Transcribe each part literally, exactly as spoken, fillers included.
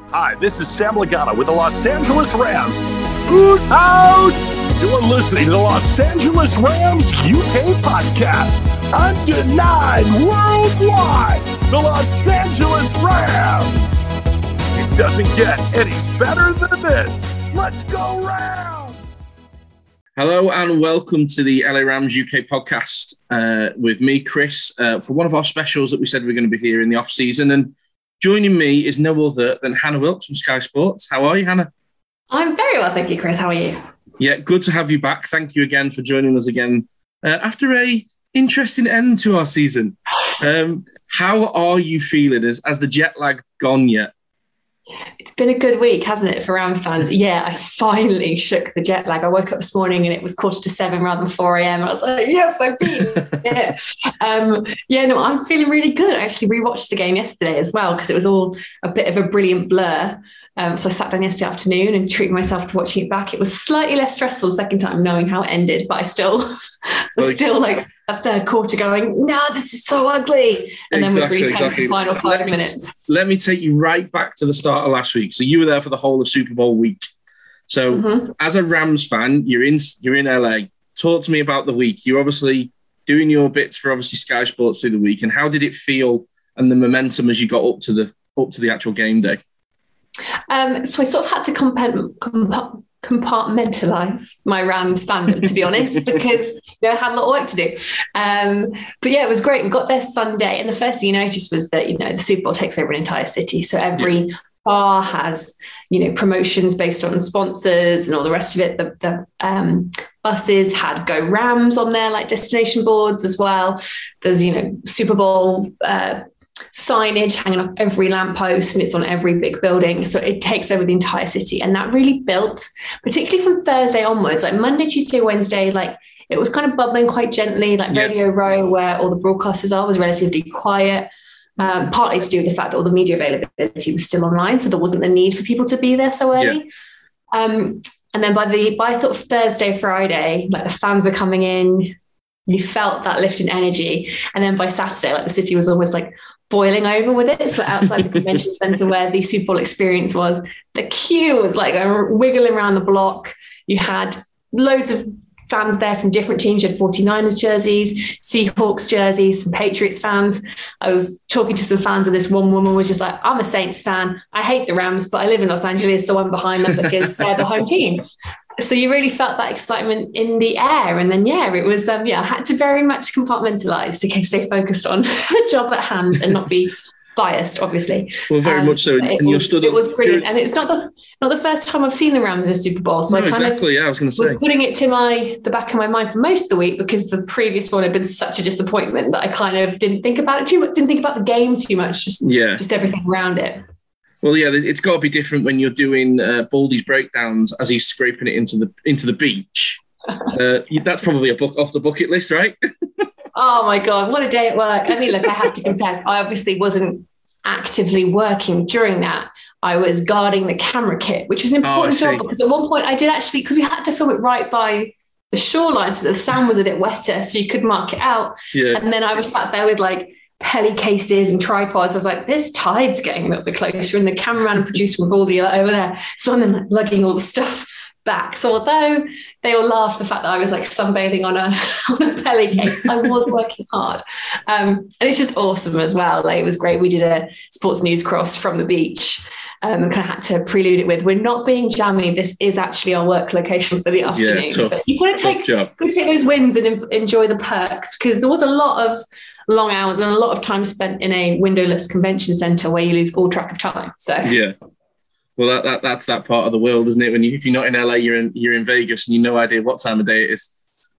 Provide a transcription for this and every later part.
Hi, this is Sam Lagana with the Los Angeles Rams. Whose house? You're listening to the Los Angeles Rams U K podcast. Undenied worldwide, the Los Angeles Rams. It doesn't get any better than this. Let's go Rams! Hello and welcome to the L A Rams U K podcast uh, with me, Chris, uh, for one of our specials that we said we we're going to be here in the off-season. And joining me is no other than Hannah Wilkes from Sky Sports. How are you, Hannah? I'm very well, thank you, Chris. How are you? Yeah, good to have you back. Thank you again for joining us again uh, after a interesting end to our season. Um, how are you feeling? Has, has the jet lag gone yet? It's been a good week, hasn't it, for Rams fans? Yeah, I finally shook the jet lag. I woke up this morning and it was quarter to seven rather than four a.m. I was like, yes, I've been. yeah. Um, yeah, no, I'm feeling really good. I actually rewatched the game yesterday as well because it was all a bit of a brilliant blur. Um, so I sat down yesterday afternoon and treated myself to watching it back. It was slightly less stressful the second time knowing how it ended, but I still was well, still like a third quarter going, no, this is so ugly. And exactly, then was really tense exactly. the final five let me, minutes. Let me take you right back to the start of last week. So you were there for the whole of Super Bowl week. So mm-hmm. as a Rams fan, you're in you're in L A. Talk to me about the week. You're obviously doing your bits for obviously Sky Sports through the week. And how did it feel and the momentum as you got up to the up to the actual game day? Um, so I sort of had to comp- comp- compartmentalize my Rams fandom, to be honest, because you know, I had a lot of work to do. Um, but yeah, it was great. We got there Sunday, and the first thing you noticed was that, you know, the Super Bowl takes over an entire city. So every yeah. bar has, you know, promotions based on sponsors and all the rest of it. The, the um, buses had Go Rams on their like destination boards as well. There's, you know, Super Bowl uh, signage hanging off every lamppost, and it's on every big building. So it takes over the entire city. And that really built, particularly from Thursday onwards, like Monday, Tuesday, Wednesday, like it was kind of bubbling quite gently, like yeah. Radio Row, where all the broadcasters are, was relatively quiet. Um, partly to do with the fact that all the media availability was still online, so there wasn't the need for people to be there so early. Yeah. Um, and then by the by sort of Thursday, Friday, like the fans are coming in, you felt that lift in energy. And then by Saturday, like the city was almost like boiling over with it. So outside the convention centre where the Super Bowl experience was, the queue was like wiggling around the block. You had loads of fans there from different teams. You had forty-niners jerseys, Seahawks jerseys, some Patriots fans. I was talking to some fans, and this one woman was just like, I'm a Saints fan. I hate the Rams, but I live in Los Angeles, so I'm behind them because they're the home team. So you really felt that excitement in the air. And then, yeah, it was, um, yeah, I had to very much compartmentalize to stay focused on the job at hand and not be biased, obviously. Well, very um, much so. And it, you're stood it up. was brilliant. And it's not the not the first time I've seen the Rams in a Super Bowl. So no, I kind exactly, of yeah, I was going to say. was putting it to my the back of my mind for most of the week because the previous one had been such a disappointment that I kind of didn't think about it too much, didn't think about the game too much, just, yeah. just everything around it. Well, yeah, it's got to be different when you're doing uh, Baldy's breakdowns as he's scraping it into the into the beach. Uh, that's probably a book off the bucket list, right? Oh my God, what a day at work. I mean, look, I have to confess, I obviously wasn't actively working during that. I was guarding the camera kit, which was an important oh, job because at one point I did actually, because we had to film it right by the shoreline, so the sand was a bit wetter, so you could mark it out. Yeah. And then I was sat there with like Pelly cases and tripods. I was like, this tide's getting a little bit closer, and the cameraman and producer were Baldy over there. So I'm then like lugging all the stuff back. So although they all laughed the fact that I was like sunbathing on a, on a Pelly case, I was working hard. Um, and it's just awesome as well. Like, it was great. We did a sports news cross from the beach. Um, and kind of had to prelude it with, we're not being jammy. This is actually our work location for the afternoon. Yeah, tough, but you've got to take, got to take those wins and em- enjoy the perks, because there was a lot of long hours and a lot of time spent in a windowless convention centre where you lose all track of time. So yeah, well, that, that that's that part of the world, isn't it? When you, if you're not in L A, you're in you're in Vegas, and you no idea what time of day it is.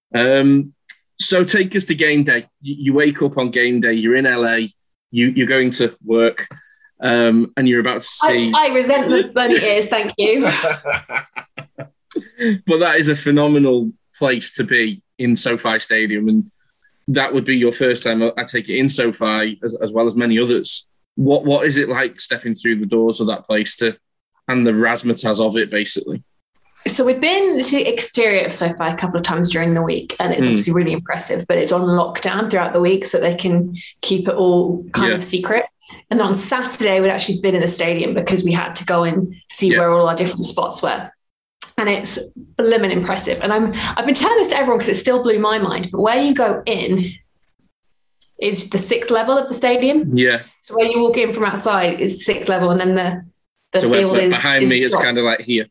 Um, so take us to game day. You, you wake up on game day. You're in L A. You you're going to work. Um, and you're about to see... I, I resent the bunny ears, thank you. But that is a phenomenal place to be in SoFi Stadium, and that would be your first time, I take it, in SoFi, as, as well as many others. What What is it like stepping through the doors of that place to, and the razzmatazz of it, basically? So we've been to the exterior of SoFi a couple of times during the week, and it's mm. obviously really impressive, but it's on lockdown throughout the week, so they can keep it all kind yeah. of secret. And then on Saturday, we'd actually been in the stadium because we had to go and see yeah. where all our different spots were. And it's blimmin' impressive. And I'm, I've been telling this to everyone because it still blew my mind, but where you go in is the sixth level of the stadium. Yeah. So where you walk in from outside is sixth level, and then the, the so field is behind is me. It's drop. kind of like here.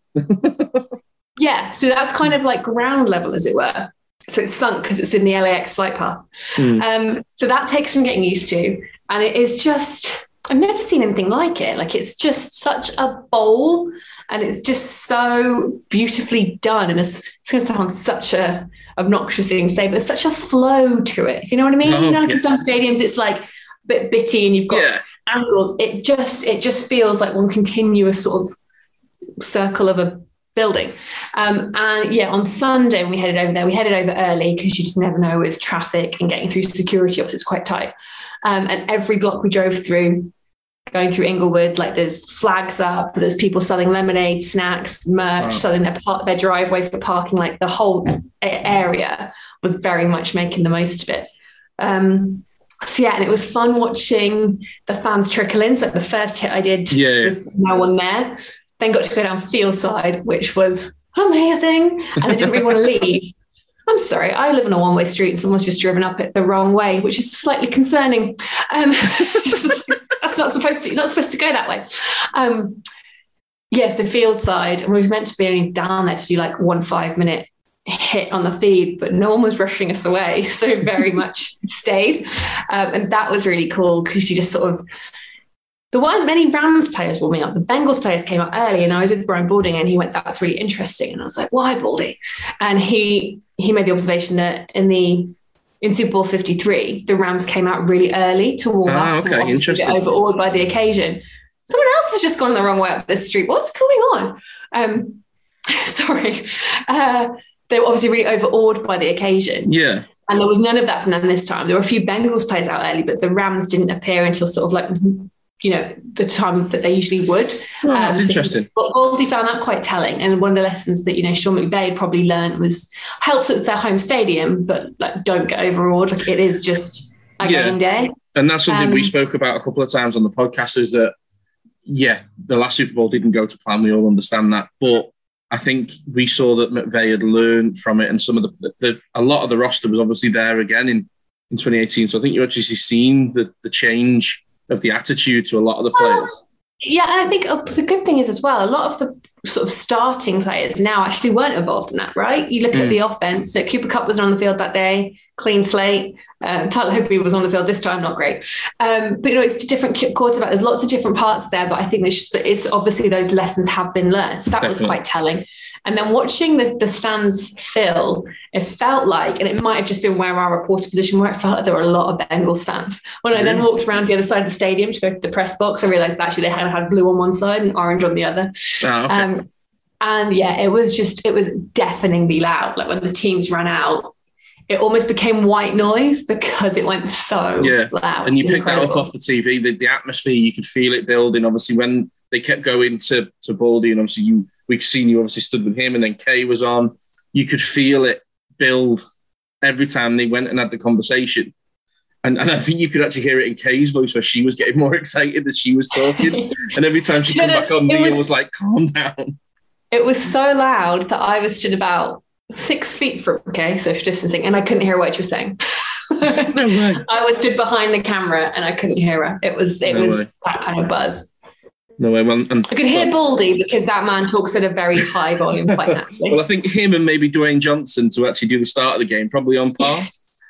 Yeah. So that's kind of like ground level, as it were. So it's sunk because it's in the L A X flight path. Mm. Um, so that takes some getting used to. And it is just, I've never seen anything like it. Like, it's just such a bowl, and it's just so beautifully done. And it's, it's going to sound such a obnoxious thing to say, but there's such a flow to it. If you know what I mean? Oh, you know, like yeah. in some stadiums, it's like a bit bitty and you've got yeah. angles. It just, it just feels like one continuous sort of circle of a building. Um, and yeah, on Sunday when we headed over there, we headed over early because you just never know with traffic and getting through security, obviously it's quite tight. Um, and every block we drove through, going through Inglewood, like there's flags up, there's people selling lemonade, snacks, merch, wow. selling their par- their driveway for parking. Like the whole area was very much making the most of it. Um, so yeah, and it was fun watching the fans trickle in. So the first hit I did yeah. was no one there. Then got to go down field side, which was amazing. And I didn't really want to leave. I'm sorry, I live on a one-way street and someone's just driven up it the wrong way, which is slightly concerning. Um, that's not supposed to, not supposed to go that way. Um, yeah, so field side, and we were meant to be only down there to do like one five-minute hit on the feed, but no one was rushing us away, so very much stayed. Um, and that was really cool because you just sort of, there weren't many Rams players warming up. The Bengals players came up early, and I was with Brian Balding, and he went, "That's really interesting." And I was like, "Why, Baldy?" And he he made the observation that in the in Super Bowl fifty-three, the Rams came out really early to warm ah, up. Okay, interesting. Overawed by the occasion. Someone else has just gone the wrong way up this street. What's going on? Um, sorry, uh, they were obviously really overawed by the occasion. Yeah. And there was none of that from them this time. There were a few Bengals players out early, but the Rams didn't appear until sort of like, you know, the time that they usually would. Oh, that's um, so interesting. But Baldy found that quite telling. And one of the lessons that, you know, Sean McVay probably learned was helps it's their home stadium, but like don't get overawed. Like it is just a yeah. game day. And that's something um, we spoke about a couple of times on the podcast is that, yeah, the last Super Bowl didn't go to plan. We all understand that. But I think we saw that McVay had learned from it, and some of the, the a lot of the roster was obviously there again in, in twenty eighteen. So I think you actually seen the the change of the attitude to a lot of the players. Well, yeah, and I think uh, the good thing is as well, a lot of the sort of starting players now actually weren't involved in that, right? You look mm. at the offense. So Cooper Kupp was on the field that day, clean slate. Um, Tyler Higbee was on the field this time, not great. Um, but, you know, it's a different quarterback. There's lots of different parts there, but I think it's, just, it's obviously those lessons have been learned. So that Definitely. was quite telling. And then watching the, the stands fill, it felt like, and it might have just been where our reporter position, where it felt like there were a lot of Bengals fans. When I then walked around the other side of the stadium to go to the press box, I realised that actually they had had blue on one side and orange on the other. Oh, okay. um, and yeah, it was just, it was deafeningly loud. Like when the teams ran out, it almost became white noise because it went so yeah. loud. And you picked that up off the T V, the, the atmosphere, you could feel it building. Obviously, when they kept going to, to Baldy, and obviously you, we've seen you obviously stood with him, and then Kay was on. You could feel it build every time they went and had the conversation. And, and I think you could actually hear it in Kay's voice where she was getting more excited as she was talking. And every time she came back on, Neil was, was like, calm down. It was so loud that I was stood about six feet from Kay, social distancing, and I couldn't hear what she was saying. No way. I was stood behind the camera and I couldn't hear her. It was, it no was way. That kind of buzz. No way, man. And, I could hear Baldy because that man talks at a very high volume quite naturally. Well, I think him and maybe Dwayne Johnson to actually do the start of the game, probably on par.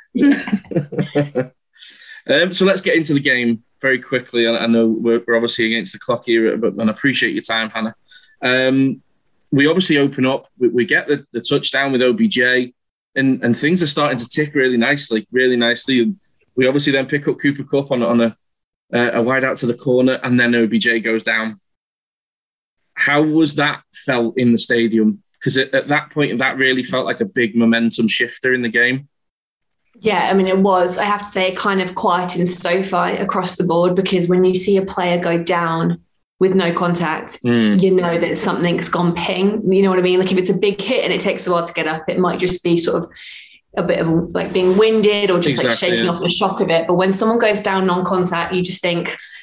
um, so let's get into the game very quickly. I, I know we're, we're obviously against the clock here, but and I appreciate your time, Hannah. Um, we obviously open up. We, we get the, the touchdown with O B J, and, and things are starting to tick really nicely, really nicely. And we obviously then pick up Cooper Kupp on, on a Uh, a wide out to the corner, and then O B J goes down. How was that felt in the stadium? Because at that point, that really felt like a big momentum shifter in the game. Yeah, I mean, it was. I have to say, it kind of quietened SoFi across the board, because when you see a player go down with no contact, mm. you know that something's gone ping. You know what I mean? Like if it's a big hit and it takes a while to get up, it might just be sort of a bit of like being winded or just exactly, like shaking yeah. off the shock of it. But when someone goes down non-contact, you just think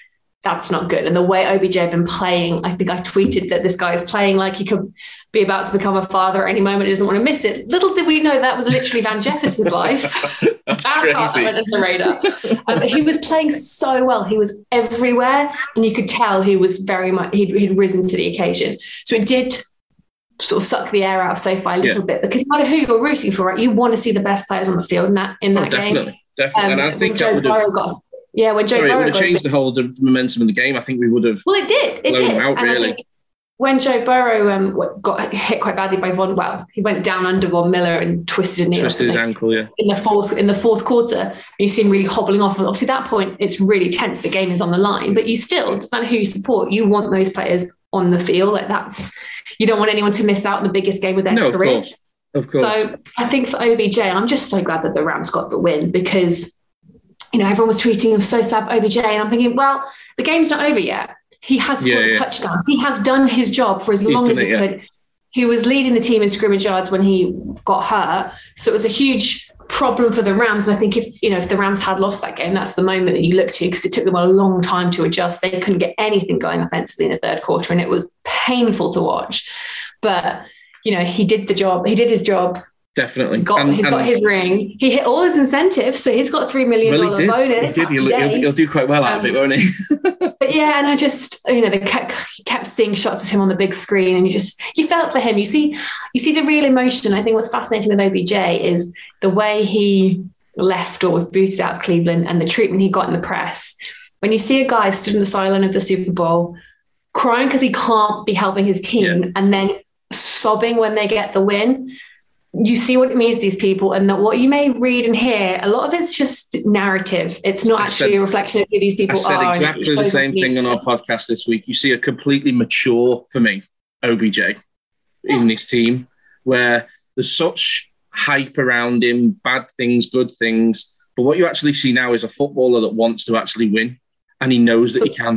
that's not good. And the way O B J had been playing, I think I tweeted that this guy is playing like he could be about to become a father at any moment. He doesn't want to miss it. Little did we know that was literally Van Jefferson's life. That's That crazy. part that went under the radar. Um, but he was playing so well. He was everywhere, and you could tell he was very much, he'd, he'd risen to the occasion. So it did sort of suck the air out of SoFi a little Yeah. bit, because no matter who you're rooting for, right, you want to see the best players on the field in that, in Oh, that definitely, game. definitely. Um, and I when think Joe that would have, Burrow got, yeah, when Joe sorry, it Burrow would have got changed the whole the momentum of the game. I think we would have Well, it did. It blown did. them out, And I really. think when Joe Burrow um, got hit quite badly by Von, well, he went down under Von Miller and twisted a knee. or twisted his something ankle, yeah. in the fourth in the fourth quarter. And you see him really hobbling off. And obviously, at that point, it's really tense. The game is on the line, but you still, doesn't matter who you support, you want those players on the field. Like that's, you don't want anyone to miss out on the biggest game of their No, of career. course. Of course. So I think for O B J, I'm just so glad that the Rams got the win, because, you know, everyone was tweeting, I'm so sad for O B J. And I'm thinking, well, the game's not over yet. He has scored Yeah, a yeah. touchdown. He has done his job for as He's long as done he it, yeah. could. He was leading the team in scrimmage yards when he got hurt. So it was a huge problem for the Rams. And I think if, you know, if the Rams had lost that game, that's the moment that you look to, because it took them a long time to adjust. They couldn't get anything going offensively in the third quarter, and it was painful to watch. But, you know, he did the job. He did his job. Definitely. Got, And- he got and- his ring. He hit all his incentives, so he's got a three million well, dollars he did. bonus. He did. He'll, Happy he'll, day. he'll do quite well out of it, Um, won't he? But yeah, and I just, you know, they kept, kept seeing shots of him on the big screen, and you just, you felt for him. You see, you see the real emotion. I think what's fascinating with O B J is the way he left or was booted out of Cleveland, and the treatment he got in the press. When you see a guy stood on the sideline of the Super Bowl crying because he can't be helping his team, Yeah. and then sobbing when they get the win, you see what it means to these people, and that what you may read and hear, a lot of it's just narrative. It's not I actually said- a reflection of who these I people said are. exactly and the it same thing on our podcast this week. You see a completely mature, for me, O B J in this team, where there's such hype around him, bad things, good things. But what you actually see now is a footballer that wants to actually win, and he knows that So- he can.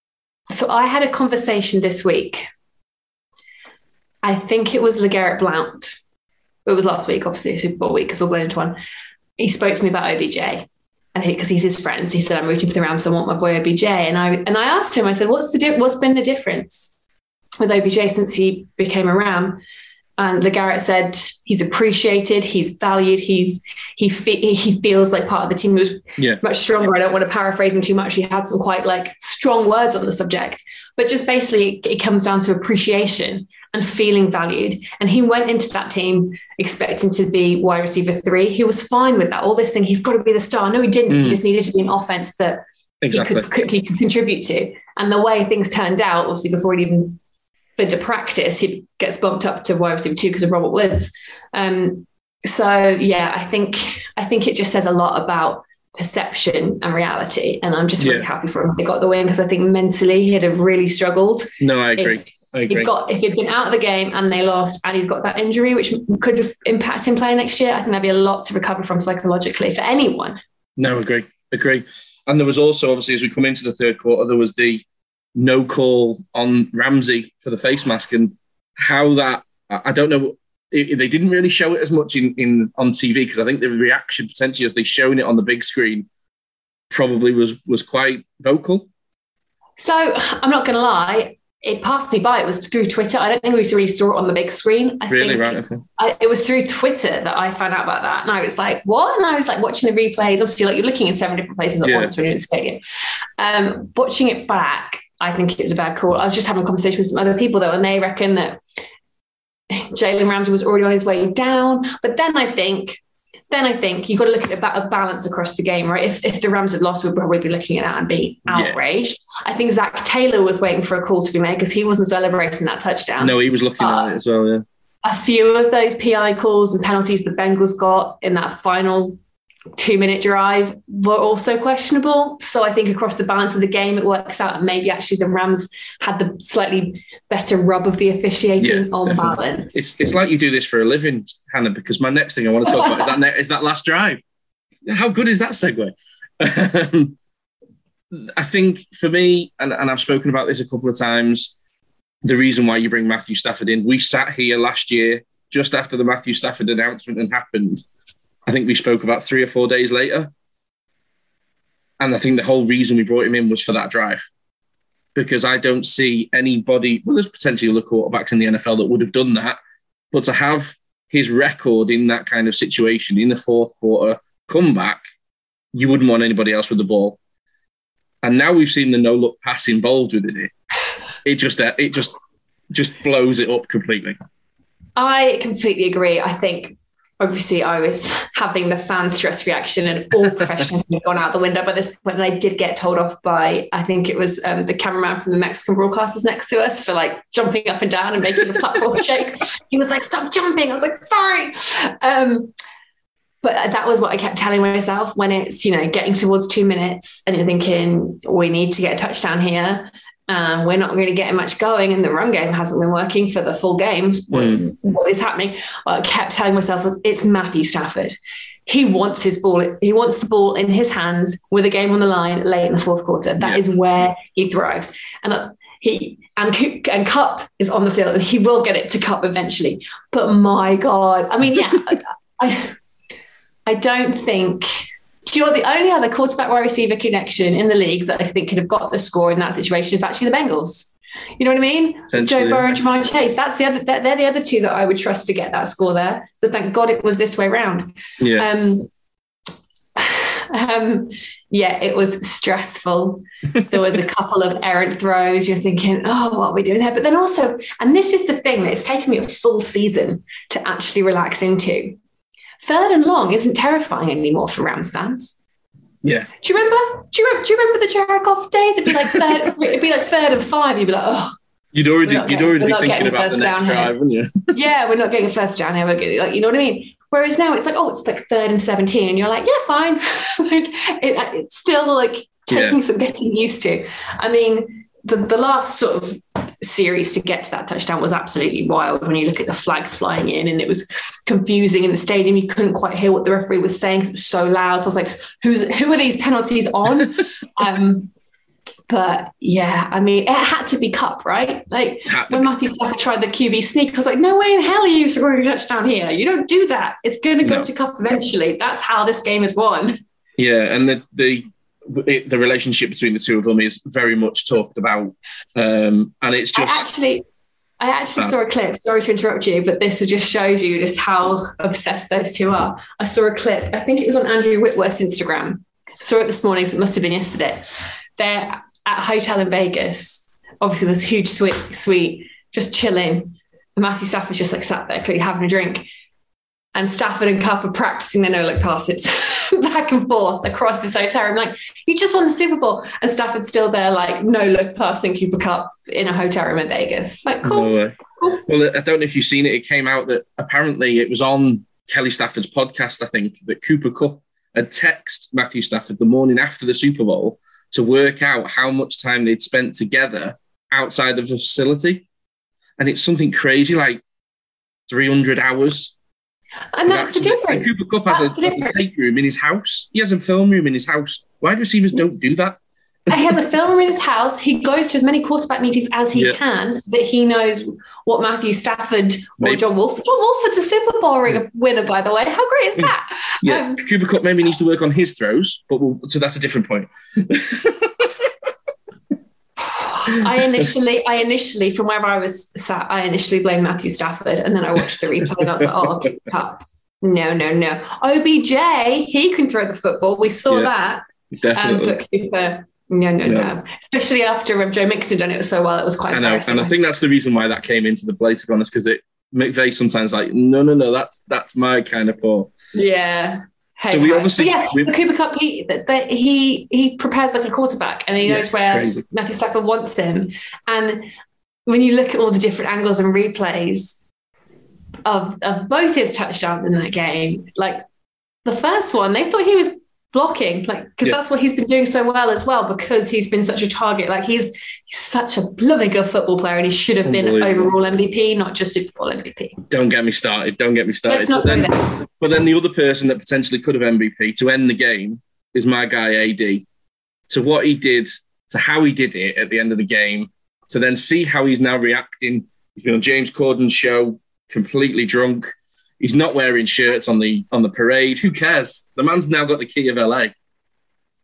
So I had a conversation this week. I think it was LeGarrette Blount. It was last week, obviously, Super Bowl week, because we'll go into one. He spoke to me about O B J, and because he, he's his friend, so he said, "I'm rooting for the Rams. I want my boy O B J." And I and I asked him, I said, "What's the di- what's been the difference with O B J since he became a Ram?" And LeGarrette said he's appreciated, he's valued, he's he fe- he feels like part of the team. He was Yeah. much stronger. I don't want to paraphrase him too much. He had some quite like strong words on the subject, but just basically it, it comes down to appreciation and feeling valued. And he went into that team expecting to be wide receiver three. He was fine with that. All this thing, he's got to be the star. No, he didn't. Mm. He just needed to be an offense that Exactly. he could, could, he could contribute to. And the way things turned out, obviously, before he'd even been to practice, he gets bumped up to wide receiver two because of Robert Woods. Um, so yeah, I think I think it just says a lot about perception and reality. And I'm just really Yeah. happy for him. They got the win, because I think mentally he'd have really struggled. No, I agree. If I agree. he'd got if he'd been out of the game and they lost, and he's got that injury which could have impacted him playing next year, I think there'd be a lot to recover from psychologically for anyone. No, agree, agree. And there was also, obviously, as we come into the third quarter, there was the no call on Ramsey for the face mask, and how that, I don't know, it, they didn't really show it as much in, in on T V, because I think the reaction potentially as they shown it on the big screen probably was was quite vocal. So I'm not going to lie, it passed me by. It was through Twitter. I don't think we really saw it on the big screen. I Really, think right? Okay. I, it was through Twitter that I found out about that. And I was like, what? And I was like watching the replays. Obviously, like you're looking in seven different places at Yeah. once when you're in the stadium. Um, watching it back, I think it was a bad call. I was just having a conversation with some other people though, and they reckon that Jalen Ramsey was already on his way down. But then I think, then I think you've got to look at a ba- a balance across the game, right? If if the Rams had lost, we'd probably be looking at that and be Yeah. outraged. I think Zach Taylor was waiting for a call to be made because he wasn't celebrating that touchdown. No, he was looking Uh, at it as well, yeah. A few of those P I calls and penalties the Bengals got in that final two-minute drive were also questionable. So I think across the balance of the game, it works out, and maybe actually the Rams had the slightly better rub of the officiating Yeah, on definitely. balance. It's it's like you do this for a living, Hannah, because my next thing I want to talk about is that ne- is that last drive. How good is that segue? Um, I think for me, and, and I've spoken about this a couple of times, the reason why you bring Matthew Stafford in, we sat here last year just after the Matthew Stafford announcement had happened. I think we spoke about three or four days later. And I think the whole reason we brought him in was for that drive. because I don't see anybody, well, there's potentially other quarterbacks in the N F L that would have done that, but to have his record in that kind of situation in the fourth quarter comeback, you wouldn't want anybody else with the ball. And now we've seen the no-look pass involved with it. It just, it just, just blows it up completely. I completely agree. I think, obviously, I was having the fan stress reaction and all professionals had gone out the window by this point. And I did get told off by, I think it was um, the cameraman from the Mexican broadcasters next to us for like jumping up and down and making the platform shake. He was like, stop jumping. I was like, sorry. Um, but that was what I kept telling myself when it's, you know, getting towards two minutes and you're thinking, we need to get a touchdown here. Um, we're not really getting much going and the run game hasn't been working for the full game. Mm. What, what is happening? What I kept telling myself was it's Matthew Stafford. He wants his ball. He wants the ball in his hands with a game on the line late in the fourth quarter. That yeah. is where he thrives. And that's he and, and Kupp is on the field and he will get it to Kupp eventually. But my God, I mean, yeah, I, I don't think... Do you know what, the only other quarterback wide receiver connection in the league that I think could have got the score in that situation is actually the Bengals. You know what I mean? Joe Burrow and Jamar Chase. That's the other. They're the other two that I would trust to get that score there. So thank God it was this way around. Yeah. Um, um, yeah, it was stressful. There was a couple of errant throws. You're thinking, oh, what are we doing there? But then also, and this is the thing that it's taken me a full season to actually relax into. Third and long isn't terrifying anymore for Rams fans. Yeah. Do you remember? Do you, do you remember the Jared Goff days? It'd be like third. It'd be like third and five. You'd be like, oh. You'd already, you'd getting, already be thinking about the next drive, wouldn't you? Yeah, we're not getting a first down here. We're getting, like, you know what I mean? Whereas now it's like, oh, it's like third and seventeen, and you're like, yeah, fine. like it, it's still like taking yeah. some getting used to. I mean, the the last sort of series to get to that touchdown was absolutely wild when you look at the flags flying in, and it was confusing in the stadium. You couldn't quite hear what the referee was saying because it was so loud. So I was like, who's who are these penalties on? um, but yeah, I mean, it had to be Kupp, right? Like when Matthew Stafford tried the Q B sneak, I was like, no way in hell are you scoring a touchdown here. You don't do that. It's going to go no. to Kupp eventually. That's how this game is won. Yeah, and the the It, the relationship between the two of them is very much talked about, um, and it's just. I actually, I actually saw a clip. Sorry to interrupt you, but this just shows you just how obsessed those two are. I saw a clip. I think it was on Andrew Whitworth's Instagram. Saw it this morning, so it must have been yesterday. They're at a hotel in Vegas. Obviously, this huge suite, suite, just chilling. And Matthew Stafford's just like sat there, clearly having a drink. And Stafford and Kupp are practicing their no-look passes back and forth across this hotel. I'm like, you just won the Super Bowl. And Stafford's still there, like, no-look passing Cooper Kupp in a hotel room in Vegas. Like, cool. No way. cool. Well, I don't know if you've seen it. It came out that apparently it was on Kelly Stafford's podcast, I think, that Cooper Kupp had texted Matthew Stafford the morning after the Super Bowl to work out how much time they'd spent together outside of the facility. And it's something crazy, like three hundred hours. And that's the difference. Cooper Kupp has a, a tape room in his house. He has a film room in his house. Wide receivers don't do that. He has a film room in his house. He goes to as many quarterback meetings as he yeah. can so that he knows what Matthew Stafford or maybe. John Wolford. John Wolford's a Super Bowl winner, by the way. How great is that? Yeah, um, Cooper Kupp maybe needs to work on his throws, but we'll, so that's a different point. I initially, I initially, from where I was sat, I initially blamed Matthew Stafford, and then I watched the replay, and I was like, "Oh, Cooper Kupp, no, no, no." O B J, he can throw the football. We saw yeah, that, definitely. Um, but Cooper, no, no, no, no. Especially after um, Joe Mixon done it so well, it was quite. I know, and I think that's the reason why that came into the play. To be honest, because it McVay sometimes like, no, no, no, that's that's my kind of ball. Yeah. Hey, so we obviously, yeah, we, the Cooper Kupp, he, the, he he prepares like a quarterback, and he knows yes, where crazy. Matthew Stafford wants him. And when you look at all the different angles and replays of of both his touchdowns in that game, like the first one, they thought he was blocking, like because yeah. that's what he's been doing so well as well, because he's been such a target. Like he's he's such a bloody good football player, and he should have been overall M V P, not just Super Bowl M V P. Don't get me started. Don't get me started. Let's not but, do then, that. but then the other person that potentially could have M V P to end the game is my guy A D. To what he did, to how he did it at the end of the game, to then see how he's now reacting. He's been on James Corden's show, completely drunk. He's not wearing shirts on the on the parade. Who cares? The man's now got the key of L A.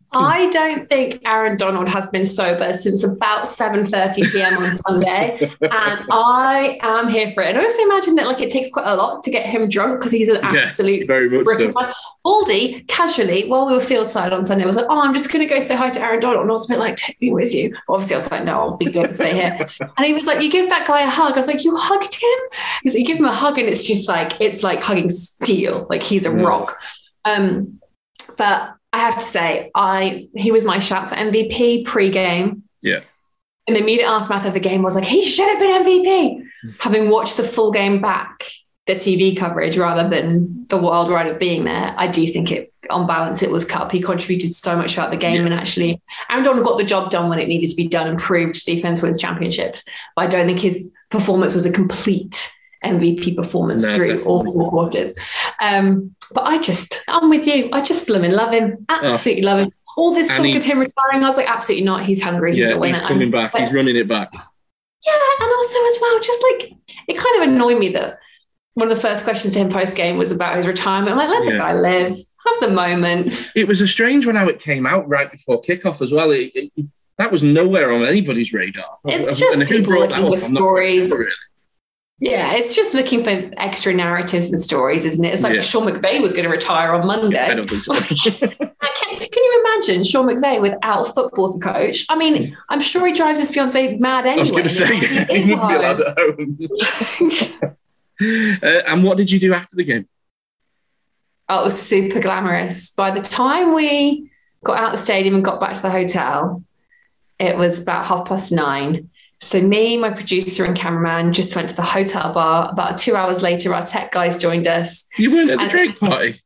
I don't think Aaron Donald has been sober since about seven thirty p.m. on Sunday, and I am here for it. And I also imagine that like it takes quite a lot to get him drunk because he's an absolute yeah, very much so. Baldy, casually, while we were fieldside on Sunday, was like, oh, I'm just going to go say hi to Aaron Donald. And I was a bit like, take me with you. Obviously, I was like, no, I'll be good to stay here. And he was like, you give that guy a hug. I was like, you hugged him? He's like, you give him a hug and it's just like, it's like hugging steel. Like he's a yeah. rock. Um, but I have to say, I he was my shout for M V P pre-game. Yeah. And the immediate aftermath of the game was like, he should have been M V P. Having watched the full game back, the T V coverage rather than the wild ride of being there, I do think it, on balance, it was Cup. He contributed so much throughout the game, yeah. and actually, Aaron Donald got the job done when it needed to be done and proved defense wins championships. But I don't think his performance was a complete M V P performance no, through definitely. all four quarters. Um, but I just, I'm with you. I just blooming love him. Absolutely oh. love him. All this talk he, of him retiring, I was like, absolutely not. He's hungry. Yeah, he's a winner. He's coming back. But, he's running it back. Yeah, and also as well, just like, it kind of annoyed me that one of the first questions to him post-game was about his retirement. I'm like, let yeah. the guy live. Have the moment. It was a strange one how it came out right before kickoff as well. It, it, that was nowhere on anybody's radar. It's just and people looking for stories. Sure, really. Yeah, it's just looking for extra narratives and stories, isn't it? It's like yeah. Sean McVay was going to retire on Monday. I don't think so. can, can you imagine Sean McVay without a football to coach? I mean, I'm sure he drives his fiancée mad anyway. I was going to say, he wouldn't be allowed at home. uh, and what did you do after the game? Oh, it was super glamorous. By the time we got out of the stadium and got back to the hotel, it was about half past nine. So me, my producer and cameraman just went to the hotel bar. About two hours later, our tech guys joined us. You weren't at the drink party?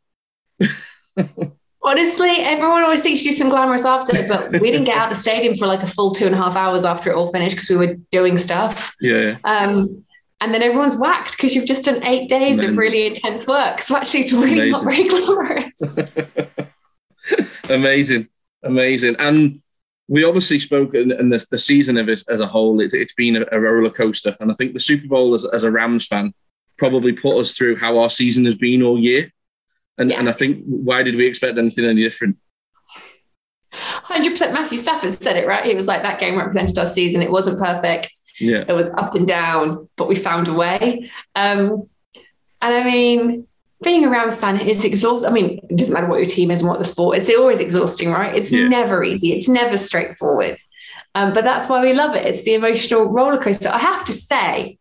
Honestly, everyone always thinks you do some glamorous after, but we didn't get out of the stadium for like a full two and a half hours after it all finished because we were doing stuff. Yeah. Um, and then everyone's whacked because you've just done eight days Amazing. of really intense work. So actually, it's really Amazing. not very glamorous. Amazing. Amazing. And we obviously spoke, and the, the season of it as a whole, it, it's been a, a roller coaster. And I think the Super Bowl, as, as a Rams fan, probably put us through how our season has been all year. And, yeah. and I think, why did we expect anything any different? one hundred percent Matthew Stafford said it, right? He was like, that game represented our season. It wasn't perfect. Yeah. It was up and down, but we found a way. Um, and I mean... being a Rams fan is exhausting. I mean, it doesn't matter what your team is and what the sport is. It's always exhausting, right? It's yeah. never easy. It's never straightforward. Um, but that's why we love it. It's the emotional roller coaster. I have to say,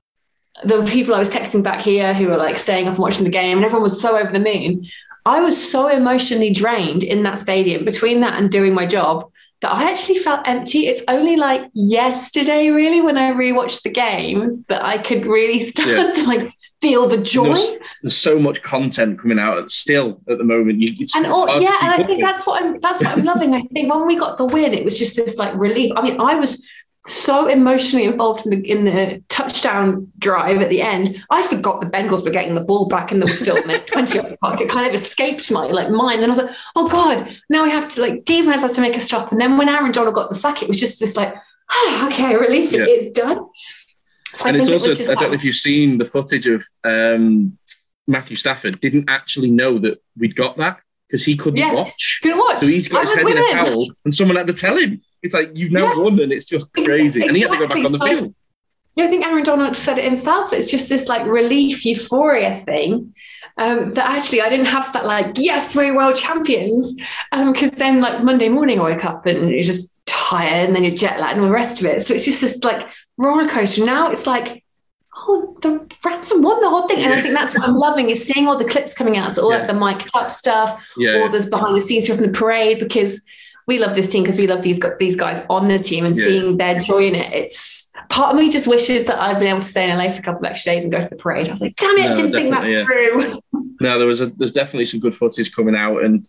the people I was texting back here who were like staying up and watching the game and everyone was so over the moon. I was so emotionally drained in that stadium between that and doing my job that I actually felt empty. It's only like yesterday, really, when I rewatched the game that I could really start yeah. to like feel the joy. There's, there's so much content coming out still at the moment. You, it's, and it's all, yeah, and I think that's what I'm that's what I'm loving. I think when we got the win, it was just this like relief. I mean, I was so emotionally involved in the in the touchdown drive at the end. I forgot the Bengals were getting the ball back and there was still twenty on the clock. It kind of escaped my like mind. And I was like, oh God, now we have to like defense has to make a stop. And then when Aaron Donald got the sack, it was just this like, oh, okay, relief, yeah. it's done. So and I it's also, it I don't know if you've seen the footage of um, Matthew Stafford didn't actually know that we'd got that because he couldn't yeah, watch. Couldn't watch. So he's got his head in a him. towel and someone had to tell him. It's like, you've now yeah. won and it's just crazy. Exactly. And he had to go back on the so, field. Yeah, I think Aaron Donald said it himself. It's just this like relief euphoria thing. Um, that actually I didn't have that like, yes, we're world champions. Because um, then like Monday morning I woke up and you're just tired and then you're jet lagged and all the rest of it. So it's just this like roller coaster. Now it's like, oh, the Rams have won the whole thing. And I think that's what I'm loving is seeing all the clips coming out. So all yeah. like the Mike Tuck stuff, yeah, all yeah. this behind the scenes from the parade, because we love this team because we love these, these guys on the team and yeah. seeing their joy in it. It's part of me just wishes that I'd been able to stay in L A for a couple of extra days and go to the parade. I was like, damn it, no, I didn't think that yeah. through. No, there was a, there's definitely some good footage coming out and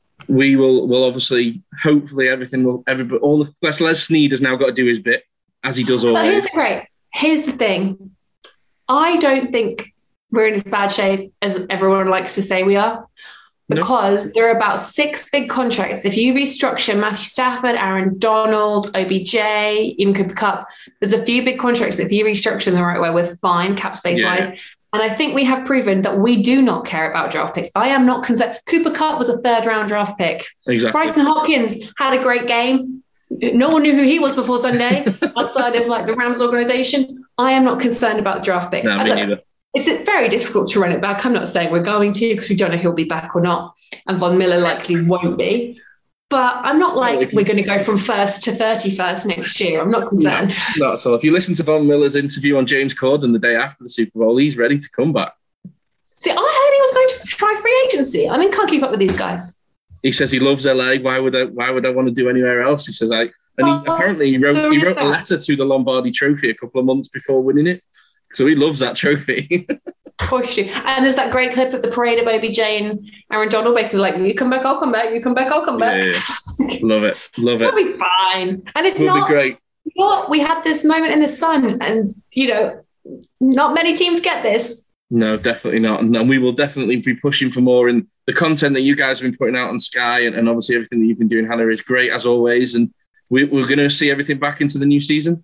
we will will obviously, hopefully everything will, everybody, all the, Les, Les Snead has now got to do his bit as he does always. But here's great. Here's the thing. I don't think we're in as bad shape as everyone likes to say we are because no. there are about six big contracts. If you restructure Matthew Stafford, Aaron Donald, O B J, even Cooper Kupp, there's a few big contracts that if you restructure them the right way, we're fine cap space yeah. wise. And I think we have proven that we do not care about draft picks. I am not concerned. Cooper Kupp was a third round draft pick. Exactly. Bryson Hopkins had a great game. No one knew who he was before Sunday outside of like the Rams organization. I am not concerned about the draft pick. No, me look, neither. It's very difficult to run it back. I'm not saying we're going to because we don't know he'll be back or not. And Von Miller likely won't be. But I'm not like we're going to go from first to thirty-first next year. I'm not concerned. No, not at all. If you listen to Von Miller's interview on James Corden the day after the Super Bowl, he's ready to come back. See, I heard he was going to try free agency. I mean, can't keep up with these guys. He says he loves L A. Why would I? Why would I want to do anywhere else? He says I. And he, oh, apparently he wrote he wrote a letter to the Lombardi Trophy a couple of months before winning it. So he loves that trophy. Push you. And there's that great clip of the parade of O B J and Aaron Donald basically like, you come back, I'll come back. You come back, I'll come back. Yeah, yeah. Love it. Love it. It'll be fine. And it's It'll not be great. You know what? We had this moment in the sun, and you know, not many teams get this. No, definitely not. And we will definitely be pushing for more. And the content that you guys have been putting out on Sky and, and obviously everything that you've been doing, Hannah, is great as always. And we, we're going to see everything back into the new season.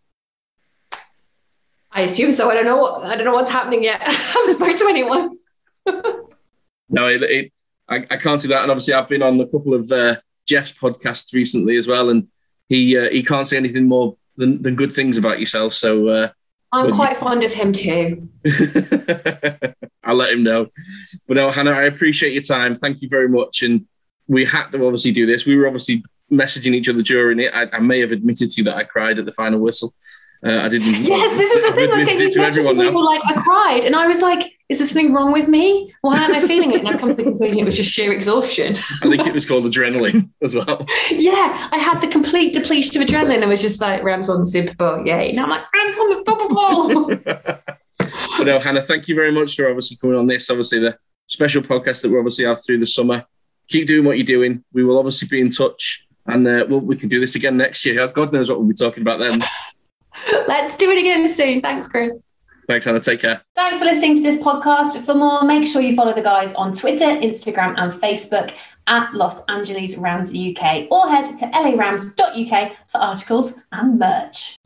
I assume so. I don't know. What, I don't know what's happening yet. I haven't spoken to anyone. No, it, it, I, I can't see that. And obviously, I've been on a couple of uh, Jeff's podcasts recently as well, and he uh, he can't say anything more than, than good things about yourself. So uh, I'm quite you... fond of him too. I'll let him know. But no, Hannah, I appreciate your time. Thank you very much. And we had to obviously do this. We were obviously messaging each other during it. I, I may have admitted to you that I cried at the final whistle. Uh, I didn't. Yes, this is the thing. I was getting these messages from people like, I cried. And I was like, is there something wrong with me? Why aren't I feeling it? And I've come to the conclusion it was just sheer exhaustion. I think it was called adrenaline as well. Yeah, I had the complete depletion of adrenaline. I was just like, Rams won the Super Bowl. Yay. Now I'm like, Rams won the Super Bowl. But no, Hannah, thank you very much for obviously coming on this. Obviously, the special podcast that we obviously have through the summer. Keep doing what you're doing. We will obviously be in touch. And uh, well, we can do this again next year. God knows what we'll be talking about then. Let's do it again soon. Thanks, Chris. Thanks, Hannah. Take care. Thanks for listening to this podcast. For more, make sure you follow the guys on Twitter, Instagram, and Facebook at Los Angeles Rams U K, or head to L A Rams dot U K for articles and merch.